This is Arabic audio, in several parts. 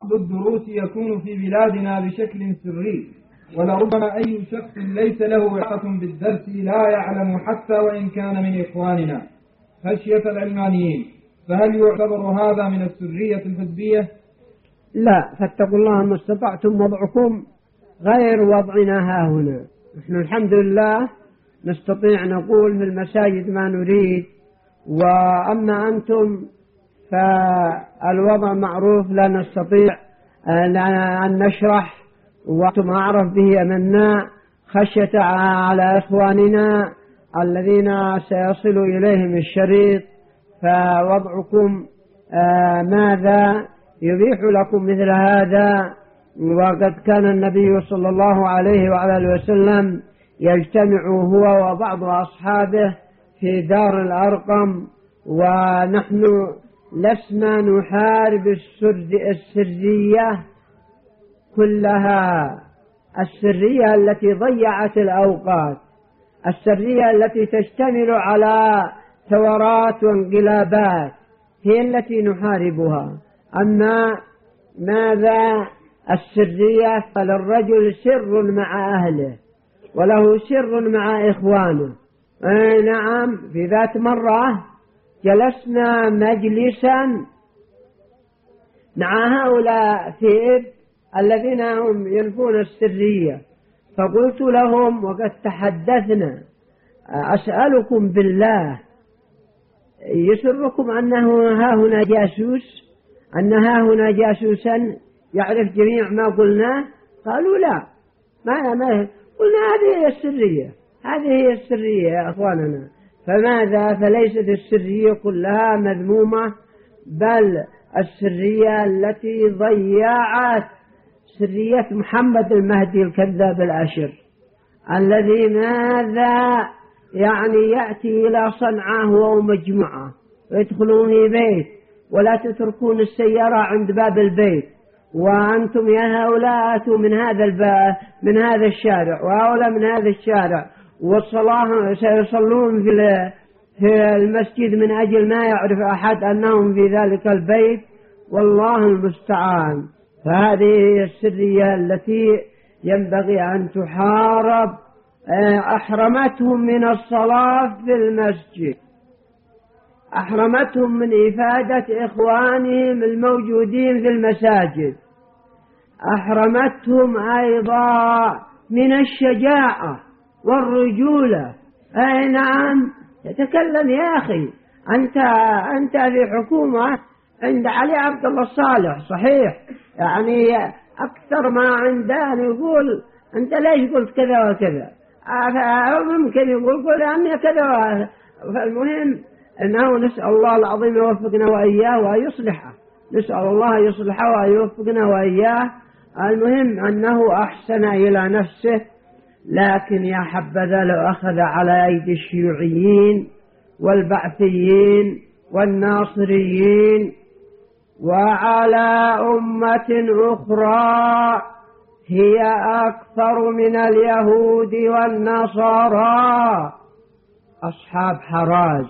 الدروس يكون في بلادنا بشكل سري، ولربما أي شخص ليس له علاقة بالدرس لا يعلم حتى وإن كان من إخواننا خشية العلمانيين، فهل يعتبر هذا من السرية الحزبية؟ لا، فاتقوا الله ما استطعتم، وضعكم غير وضعنا ها هنا. نحن الحمد لله نستطيع نقول في المساجد ما نريد، وأما أنتم فالوضع معروف، لا نستطيع أن نشرح، وأنتم أعرف به منا خشية على إخواننا الذين سيصل إليهم الشريط. فوضعكم ماذا يبيح لكم مثل هذا؟ وقد كان النبي صلى الله عليه وعلى وسلم يجتمع هو وبعض أصحابه في دار الأرقم، ونحن لسنا نحارب السرية كلها، السرية التي ضيعت الأوقات، السرية التي تشتمل على ثورات وانقلابات هي التي نحاربها. أما ماذا السرية؟ فللرجل سر مع أهله وله سر مع إخوانه. نعم، في ذات مرة جلسنا مجلسا مع هؤلاء الذين هم ينفون السرية، فقلت لهم وقد تحدثنا: أسألكم بالله، يسركم أنه ها هنا جاسوس، أن ها هنا جاسوسا يعرف جميع ما قلناه؟ قالوا لا، ما قلنا هذه هي السرية، هذه هي السرية يا أخواننا. فماذا؟ فليست السرية كلها مذمومة، بل السرية التي ضيعت سرية محمد المهدي الكذاب الأشر، الذي ماذا يعني يأتي إلى صنعاء هو ومجموعة ويدخلون في بيت ولا تتركون السيارة عند باب البيت، وأنتم يا هؤلاء أتوا من هذا الشارع وهؤلاء من هذا الشارع، والصلاة سيصلون في المسجد من أجل ما يعرف أحد أنهم في ذلك البيت، والله المستعان. فهذه هي السرية التي ينبغي أن تحارب. أحرمتهم من الصلاة في المسجد، أحرمتهم من إفادة إخوانهم الموجودين في المساجد، أحرمتهم أيضا من الشجاعة والرجولة. أي نعم، يتكلم يا أخي، أنت في حكومة عند علي عبد الله الصالح، صحيح، يعني أكثر ما عنده يقول أنت ليش قلت كذا وكذا، ممكن يقول أني كذا. فالمهم أنه نسأل الله العظيم يوفقنا وإياه ويصلحه، نسأل الله يصلحه ويوفقنا وإياه. المهم أنه أحسن إلى نفسه، لكن يا حبذا لو أخذ على أيدي الشيوعيين والبعثيين والناصريين وعلى أمة أخرى هي أكثر من اليهود والنصارى، أصحاب حراز.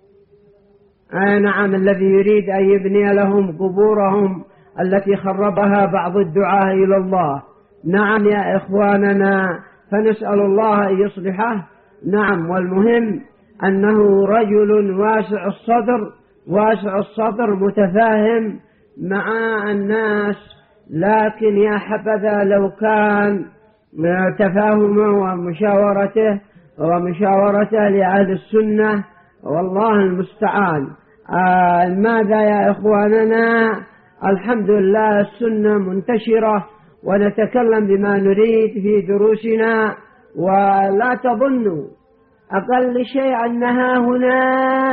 نعم، الذي يريد أن يبني لهم قبورهم التي خربها بعض الدعاة إلى الله. نعم يا إخواننا، فنسأل الله أن يصلحه. نعم، والمهم أنه رجل واسع الصدر متفاهم مع الناس، لكن يا حبذا لو كان تفاهمه ومشاورته لأهل السنة، والله المستعان. ماذا يا إخواننا؟ الحمد لله السنة منتشرة، ونتكلم بما نريد في دروسنا، ولا تظنوا أقل شيء أنها هنا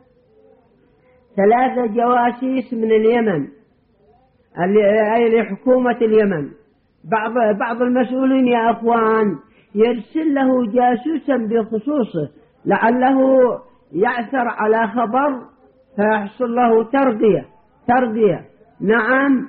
3 جواسيس من اليمن، أي لحكومة اليمن. بعض المسؤولين يا أخوان يرسل له جاسوسا بخصوصه لعله يعثر على خبر فيحصل له ترقية. نعم،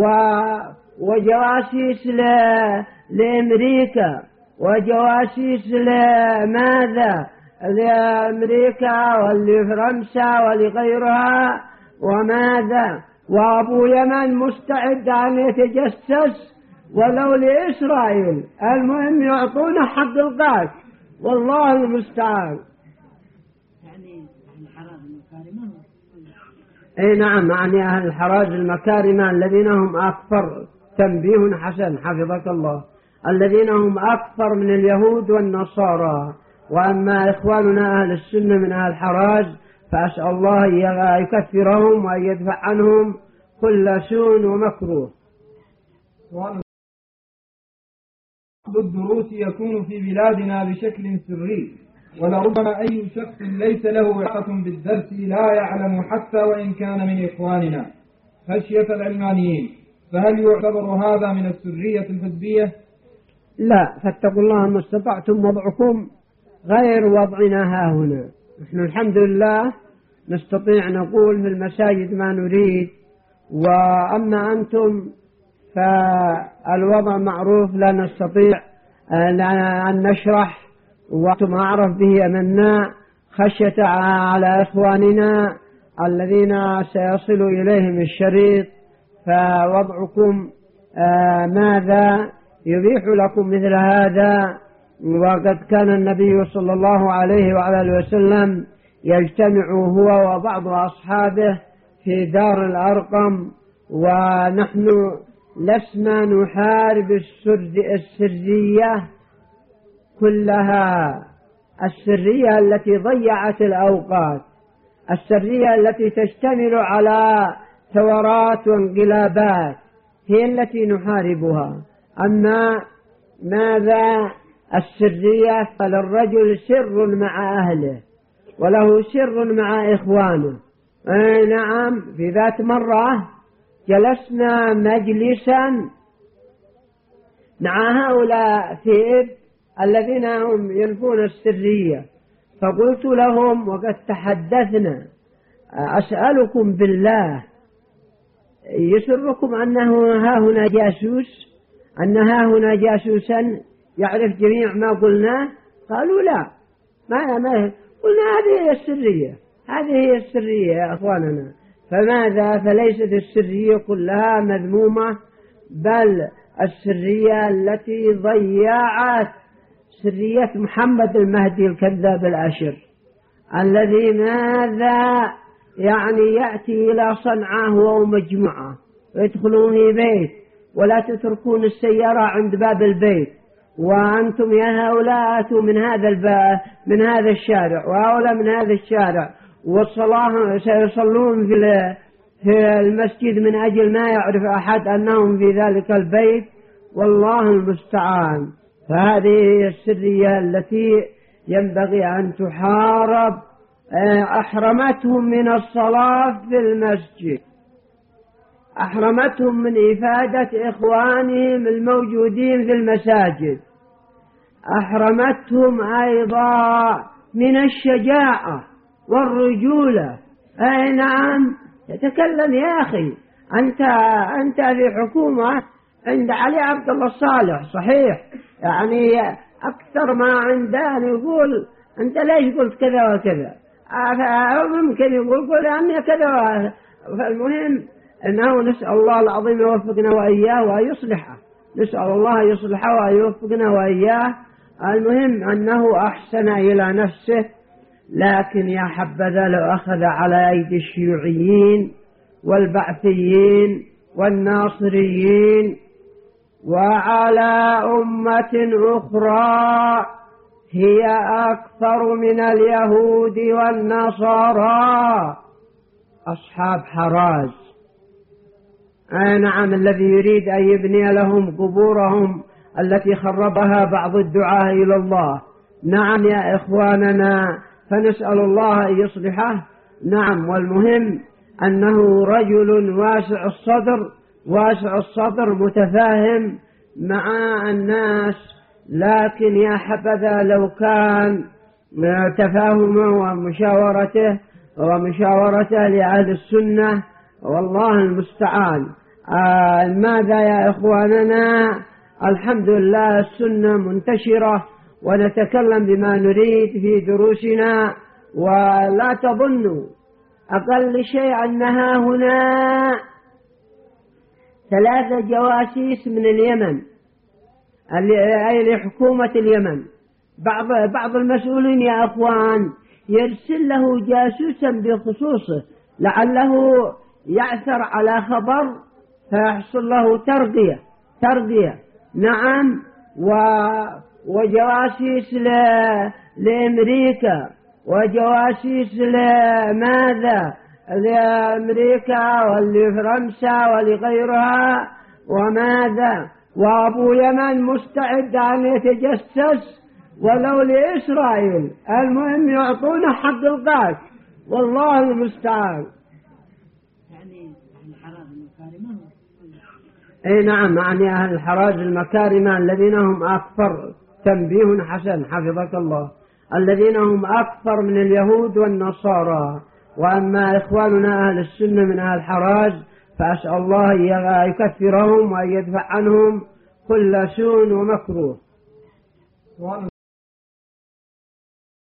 وجواسيس لأمريكا، وجواسيس لماذا؟ لأمريكا ولفرنسا ولغيرها، وماذا؟ وأبو يمن مستعد أن يتجسس ولو لإسرائيل، المهم يعطونه حق القاس، والله المستعان. يعني الحراج المكارمة. اي نعم، يعني أهل الحراج المكارمة الذين هم أكثر، تنبيه حسن حفظك الله، الذين هم أكثر من اليهود والنصارى. وأما إخواننا أهل السنة من أهل الحراج فأسأل الله أن يكفرهم وأن يدفع عنهم كل سوء ومكروه. الدروس يكون في بلادنا بشكل سري، ولربما أي شخص ليس له علاقة بالدرس لا يعلم حتى وإن كان من إخواننا خشية العلمانيين، فهل يعتبر هذا من السرية الحزبية؟ لا، فاتقوا الله ما استطعتم، وضعكم غير وضعنا ها هنا. نحن الحمد لله نستطيع نقول في المساجد ما نريد، وأما أنتم فالوضع معروف، لا نستطيع أن نشرح، وأنتم أعرف به منا، خشية على إخواننا الذين سيصل إليهم الشريط. فوضعكم ماذا يبيح لكم مثل هذا؟ وقد كان النبي صلى الله عليه وعلى وسلم يجتمع هو وبعض أصحابه في دار الأرقم، ونحن لسنا نحارب السرية كلها، السرية التي ضيعت الأوقات، السرية التي تشتمل على ثورات وانقلابات هي التي نحاربها. أما ماذا السرية؟ فللرجل سر مع أهله وله سر مع إخوانه. نعم، في ذات مرة جلسنا مجلسا مع هؤلاء فئب الذين هم ينفون السرية، فقلت لهم وقد تحدثنا، أسألكم بالله يسركم أنه ها هنا جاسوس، أن ها هنا جاسوسا يعرف جميع ما قلناه؟ قالوا لا، ما قلنا هذه هي السرية، هذه هي السرية يا أخواننا. فماذا؟ فليست السرية كلها مذمومة، بل السرية التي ضيعت سرية محمد المهدي الكذاب الأشر، الذي ماذا يعني يأتي إلى صنعاء هو ومجموعة ويدخلون في بيت ولا تتركون السيارة عند باب البيت، وأنتم يا هؤلاء آتوا من هذا الشارع وهؤلاء من هذا الشارع، والصلاة سيصلون في المسجد من أجل ما يعرف أحد أنهم في ذلك البيت، والله المستعان. فهذه هي السرية التي ينبغي أن تحارب. أحرمتهم من الصلاة في المسجد، أحرمتهم من إفادة إخوانهم الموجودين في المساجد، أحرمتهم أيضا من الشجاعة والرجولة. أي نعم، يتكلم يا أخي، أنت في حكومة عند علي عبد الله الصالح، صحيح، يعني أكثر ما عنده يقول أنت ليش قلت كذا وكذا، ممكن يقول قل أني كذا. فالمهم أنه نسأل الله العظيم يوفقنا وإياه ويصلحه، نسأل الله يصلحه ويوفقنا وإياه. المهم أنه أحسن إلى نفسه، لكن يا حبذا لو أخذ على أيدي الشيوعيين والبعثيين والناصريين وعلى أمة أخرى هي أكثر من اليهود والنصارى، أصحاب حراج. نعم، الذي يريد أن يبني لهم قبورهم التي خربها بعض الدعاة إلى الله. نعم يا إخواننا، فنسأل الله أن يصلحه. نعم، والمهم أنه رجل واسع الصدر متفاهم مع الناس، لكن يا حبذا لو كان تفاهمه ومشاورته لأهل السنة، والله المستعان. ماذا يا إخواننا؟ الحمد لله السنة منتشرة ونتكلم بما نريد في دروسنا، ولا تظنوا أقل شيء أنها هنا 3 جواسيس من اليمن، أي لحكومة اليمن. بعض المسؤولين يا أخوان يرسل له جاسوسا بخصوصه لعله يعثر على خبر فيحصل له ترقية. نعم. وجواسيس لأمريكا، وجواسيس لماذا لأمريكا ولفرنسا ولغيرها وماذا. وأبو يمن مستعد أن يتجسس ولو لإسرائيل، المهم يعطونه حق القاش، والله المستعان. يعني الحراج المكارمة. اي نعم، يعني أهل الحراج المكارمة الذين هم أكثر، تنبيه حسن حفظك الله، الذين هم أكثر من اليهود والنصارى. وأما إخواننا أهل السنة من أهل الحراج فأسأل الله أن يكفرهم وأن يدفع عنهم كل سوء ومكروه.